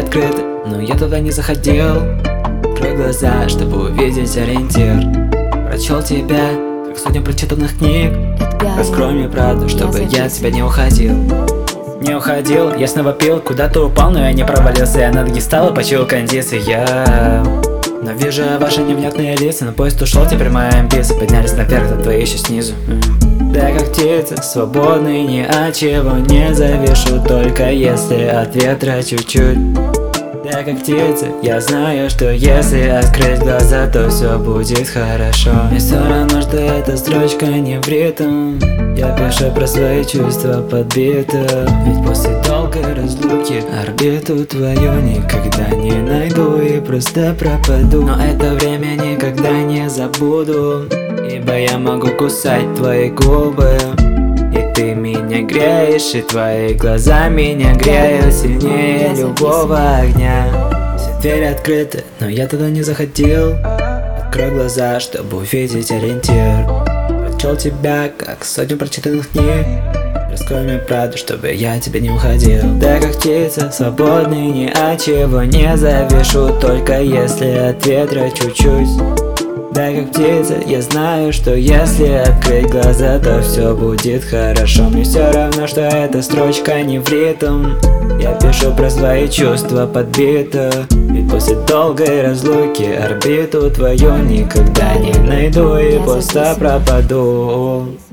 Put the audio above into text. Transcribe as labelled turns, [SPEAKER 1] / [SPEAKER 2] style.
[SPEAKER 1] открыты, но я туда не заходил. Открой глаза, чтобы увидеть ориентир. Прочел тебя, как сотню прочитанных книг. Раскрой мне правду, чтобы я от тебя не уходил. Не уходил, я снова пил, куда-то упал, но я не провалился. Я на ноги встал и почуял кондиции. Но вижу ваши невнятные лица. На поезд ушел, теперь мои амбиции поднялись наверх, а твои еще снизу. Да как птица, свободный, ни от чего не завишу, только если от ветра чуть-чуть. Да как птица, я знаю, что если открыть глаза, то все будет хорошо. Мне все равно, что эта строчка не в ритм. Я пишу про свои чувства подбито. Ведь после долгой разлуки орбиту твою никогда не найду и просто пропаду. Но это время никогда не забуду, ибо я могу кусать твои губы. И ты меня греешь, и твои глаза меня греют сильнее любого огня. Все двери открыты, но я туда не заходил. Открой глаза, чтобы увидеть ориентир. Прочел тебя, как сотню прочитанных книг. Раскрой мне правду, чтобы я от тебя не уходил. Да как птица, свободный, ни от чего не завишу, только если от ветра чуть-чуть. Да как птица, я знаю, что если открыть глаза, то все будет хорошо. Мне все равно, что эта строчка не в ритм. Я пишу про свои чувства подбито. Ведь после долгой разлуки орбиту твою никогда не найду и просто пропаду.